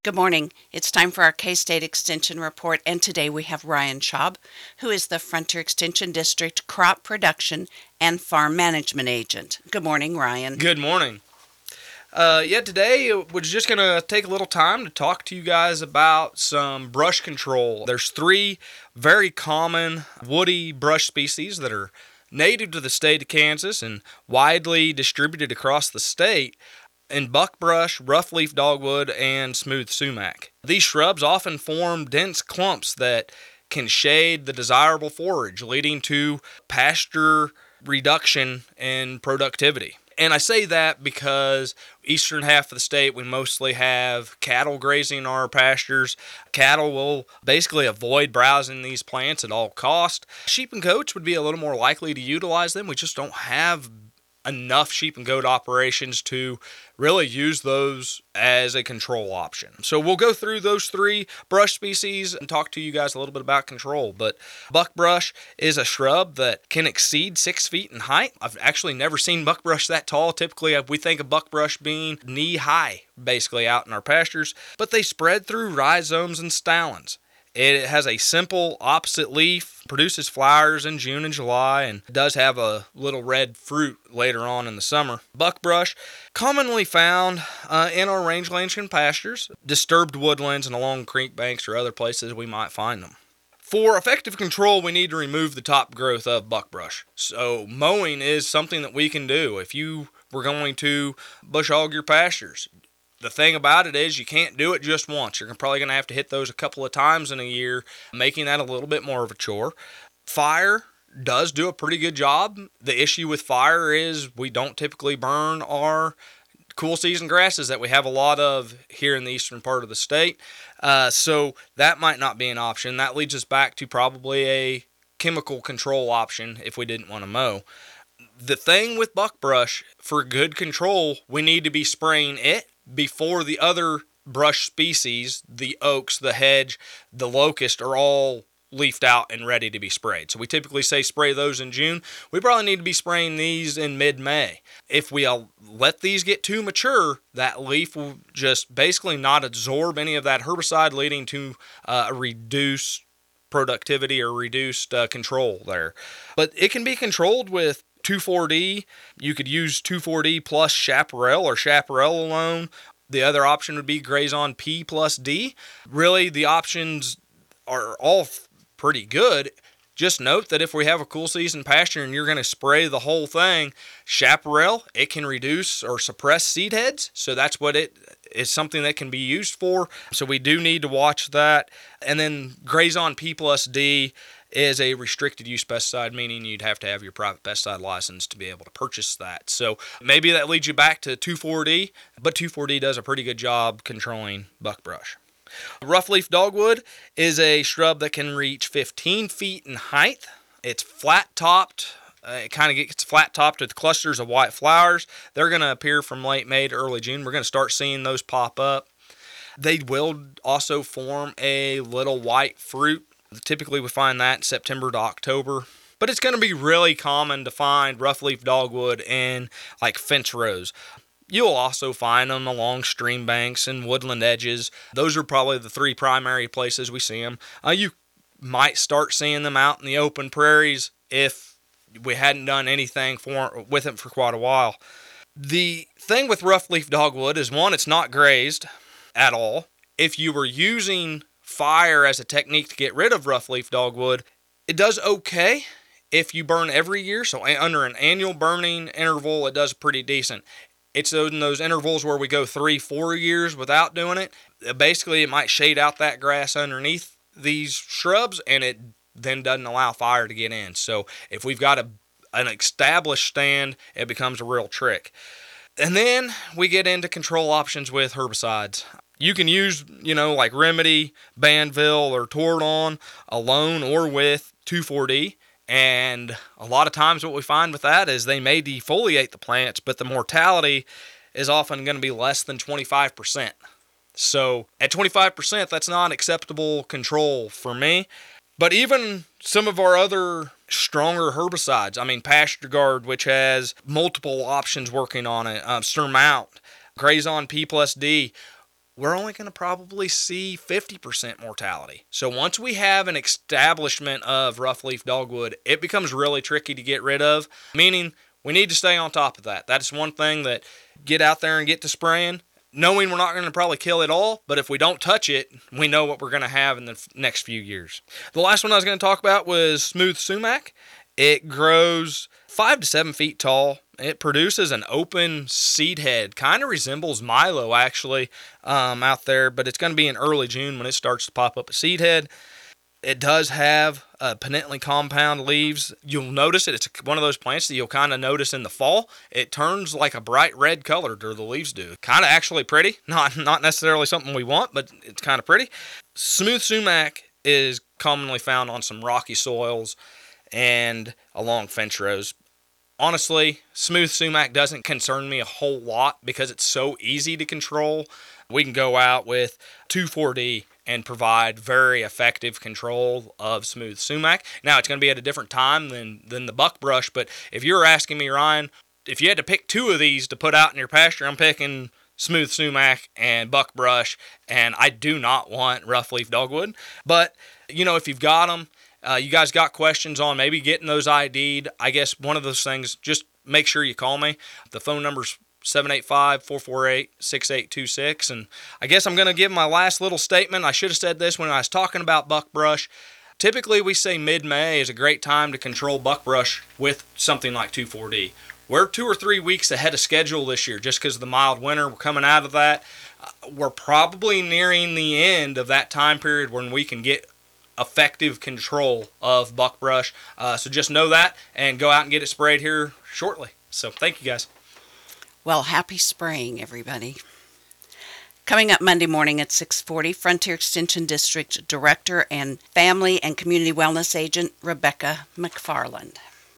Good morning. It's time for our K-State Extension Report, and today we have Ryan Schaub, who is the Frontier Extension District Crop Production and Farm Management Agent. Good morning, Ryan. Good morning. Today we're just going to take a little time to talk to you guys about some brush control. There's three very common woody brush species that are native to the state of Kansas and widely distributed across the state, in buckbrush, roughleaf dogwood, and smooth sumac. These shrubs often form dense clumps that can shade the desirable forage, leading to pasture reduction in productivity. And I say that because eastern half of the state, we mostly have cattle grazing our pastures. Cattle will basically avoid browsing these plants at all cost. Sheep and goats would be a little more likely to utilize them. We just don't have enough sheep and goat operations to really use those as a control option. So we'll go through those three brush species and talk to you guys a little bit about control. But buckbrush is a shrub that can exceed 6 feet in height. I've actually never seen buckbrush that tall. Typically, we think of buckbrush being knee high, basically out in our pastures, but they spread through rhizomes and stalens. It has a simple opposite leaf, produces flowers in June and July, and does have a little red fruit later on in the summer. Buckbrush, commonly found in our rangelands and pastures, disturbed woodlands, and along creek banks or other places we might find them. For effective control, we need to remove the top growth of buckbrush. So mowing is something that we can do. If you were going to bush hog your pastures, the thing about it is you can't do it just once. You're probably going to have to hit those a couple of times in a year, making that a little bit more of a chore. Fire does do a pretty good job. The issue with fire is we don't typically burn our cool season grasses that we have a lot of here in the eastern part of the state. So that might not be an option. That leads us back to probably a chemical control option if we didn't want to mow. The thing with buckbrush, for good control, we need to be spraying it before the other brush species, the oaks, the hedge, the locust, are all leafed out and ready to be sprayed. So we typically say spray those in June. We probably need to be spraying these in mid-May. If we let these get too mature, that leaf will just basically not absorb any of that herbicide, leading to a reduced productivity or reduced control there. But it can be controlled with 2,4-D. You could use 2,4-D plus chaparral or chaparral alone. The other option would be Grazon P plus D. Really, the options are all pretty good. Just note that if we have a cool season pasture and you're going to spray the whole thing, chaparral, it can reduce or suppress seed heads. So that's what it is, something that can be used for. So we do need to watch that. And then Grazon P plus D is a restricted use pesticide, meaning you'd have to have your private pesticide license to be able to purchase that. So maybe that leads you back to 2,4-D, but 2,4-D does a pretty good job controlling buckbrush. Roughleaf dogwood is a shrub that can reach 15 feet in height. It's flat-topped. It kind of gets flat-topped with clusters of white flowers. They're going to appear from late May to early June. We're going to start seeing those pop up. They will also form a little white fruit. Typically, we find that in September to October. But it's going to be really common to find roughleaf dogwood in like fence rows. You'll also find them along stream banks and woodland edges. Those are probably the three primary places we see them. You might start seeing them out in the open prairies if we hadn't done anything with them for quite a while. The thing with roughleaf dogwood is, one, it's not grazed at all. If you were using fire as a technique to get rid of roughleaf dogwood, it does okay if you burn every year. So under an annual burning interval, it does pretty decent. It's in those intervals where we go 3-4 years without doing it. Basically, it might shade out that grass underneath these shrubs, and it then doesn't allow fire to get in. So if we've got an established stand, it becomes a real trick. And then we get into control options with herbicides. You can use, like Remedy, Banville, or Tordon alone or with 2,4-D. And a lot of times what we find with that is they may defoliate the plants, but the mortality is often going to be less than 25%. So at 25%, that's not acceptable control for me. But even some of our other stronger herbicides, Pasture Guard, which has multiple options working on it, Surmount, Grazon P plus D, we're only going to probably see 50% mortality. So once we have an establishment of rough leaf dogwood, it becomes really tricky to get rid of, meaning we need to stay on top of that. That's one thing that get out there and get to spraying, knowing we're not going to probably kill it all, but if we don't touch it, we know what we're going to have in the next few years. The last one I was going to talk about was smooth sumac. It grows 5 to 7 feet tall. It produces an open seed head. Kind of resembles Milo, actually, out there, but it's going to be in early June when it starts to pop up a seed head. It does have penitently compound leaves. You'll notice it. It's one of those plants that you'll kind of notice in the fall. It turns like a bright red color, or the leaves do. Kind of actually pretty. Not necessarily something we want, but it's kind of pretty. Smooth sumac is commonly found on some rocky soils and along fence rows. Honestly, smooth sumac doesn't concern me a whole lot because it's so easy to control. We can go out with 2,4-D and provide very effective control of smooth sumac. Now, it's going to be at a different time than the buckbrush, but if you're asking me, Ryan, if you had to pick two of these to put out in your pasture, I'm picking smooth sumac and buckbrush, and I do not want rough leaf dogwood. But, if you've got them, you guys got questions on maybe getting those ID'd, I guess one of those things, just make sure you call me. The phone number's 785-448-6826. And I guess I'm going to give my last little statement. I should have said this when I was talking about buckbrush. Typically, we say mid-May is a great time to control buckbrush with something like 2,4-D. We're 2 or 3 weeks ahead of schedule this year just because of the mild winter. We're coming out of that. We're probably nearing the end of that time period when we can get effective control of buckbrush. So just know that and go out and get it sprayed here shortly. So thank you, guys. Well, happy spraying, everybody. Coming up Monday morning at 6:40, Frontier Extension District Director and Family and Community Wellness Agent Rebecca McFarland.